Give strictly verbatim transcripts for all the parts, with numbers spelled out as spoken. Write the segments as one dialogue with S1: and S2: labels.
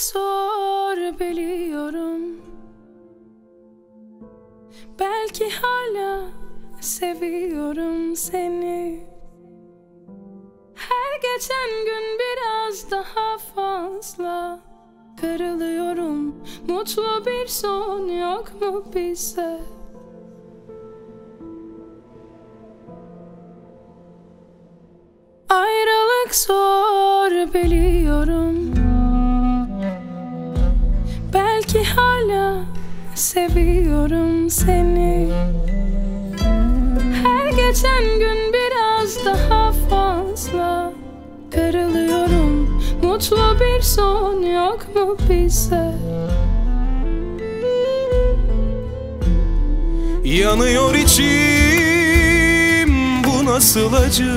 S1: zor biliyorum. Belki hala seviyorum seni. Her geçen gün biraz daha fazla kırılıyorum. Mutlu bir son yok mu bize? Ayrılık zor biliyorum. Belki hala seviyorum seni. Her geçen gün biraz daha fazla kırılıyorum. Mutlu bir son yok mu bize?
S2: Yanıyor içim, bu nasıl acı?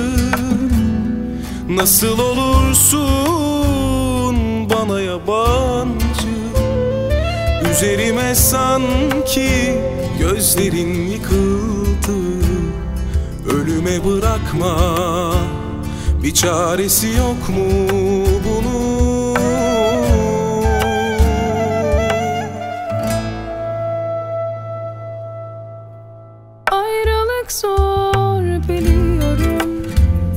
S2: Nasıl olursun bana yabancı? Üzerime sanki gözlerin yıkıldı. Ölüme bırakma, bir çaresi yok mu bunun?
S1: Ayrılık zor biliyorum.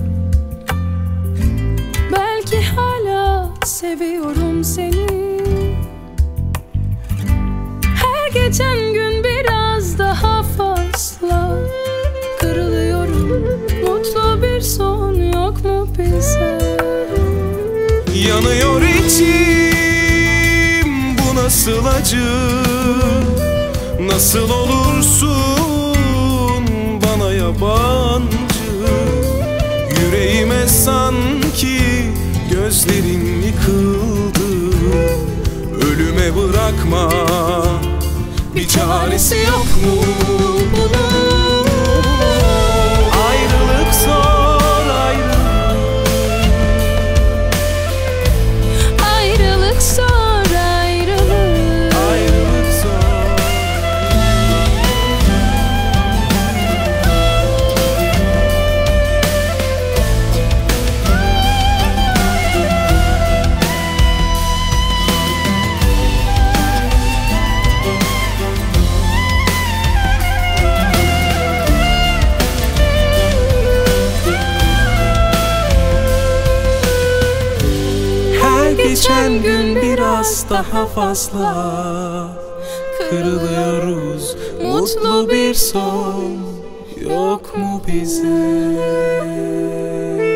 S1: Belki hala seviyorum seni. Her geçen gün biraz daha fazla kırılıyorum. Mutlu bir son yok mu bize?
S2: Yanıyor içim, bu nasıl acı? Nasıl olursun bana yabancı? Yüreğime sanki gözlerin yıkıldı. Ölüme bırakma, bir çaresi yok mu bunun? Ayrılık zor, ayrılık.
S1: Ayrılık zor, ayrılık.
S2: Ayrılık zor. Geçen gün biraz daha fazla kırılıyoruz. Mutlu bir son yok mu bize?